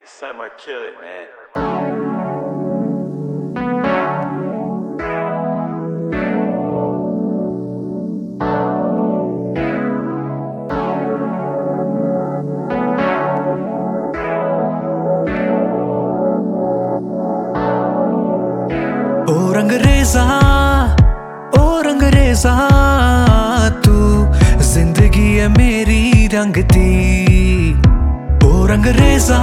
Son might kill it, man. ओ रंगरेज़ा तू जिंदगी है मेरी रंगती। ओ रंगरेज़ा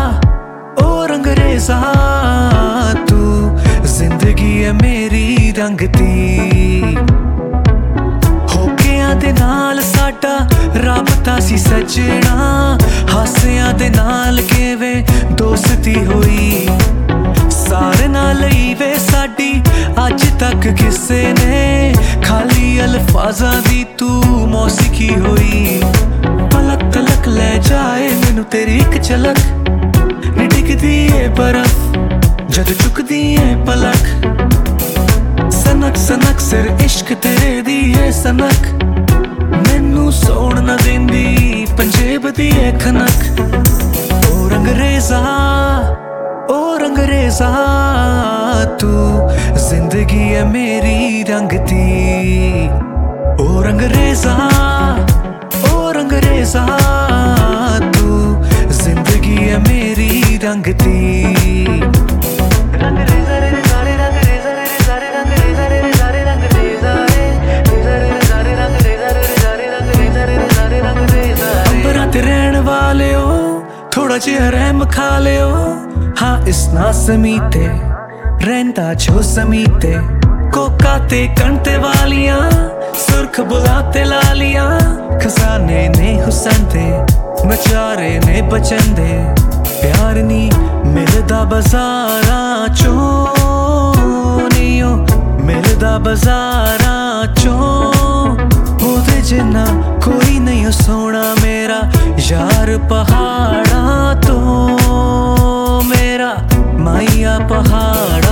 तू जिंदगी है मेरी रंगती। होकियां दे नाल साडा राबता सी सजना, हासियां दे नाल किवें दोस्ती होई। सारे नाल ही वे साडी अज तक किसे ने खाली अल्फाजां दी तू मौसीकी होई। पलक तलक ले जाए मैनू तेरी एक झलक, नी डिगदी है बर्फ जद चुकदी है पलक। सनक सनक सिर इश्क तेरे दी है सनक, मैनू सौण ना देंदी पंजेब दी है खनक। ओ रंगरेज़ा तू जिंदगी है मेरी रंगती। ओ रंगरेज़ा तू जिंदगी है मेरी रंगती। अंबरां ते रहण वालिओ थोड़ा जिहा रहम खा लिओ। हाँ इस नासमी ते रहिंदा जो ज़मीं ते, कोका ते कणते वालियां सुर्ख बुलाते लालियां। खजाने ने हुसन दे नचारे ने बचन दे, प्यार नी मिलदा बाज़ारां चों नीओ मिलदा बाज़ारां चों। ओदे जिन्ना कोई नहीं हो सोना मेरा यार पहाड़ां तो, मेरा माइया पहाड़ा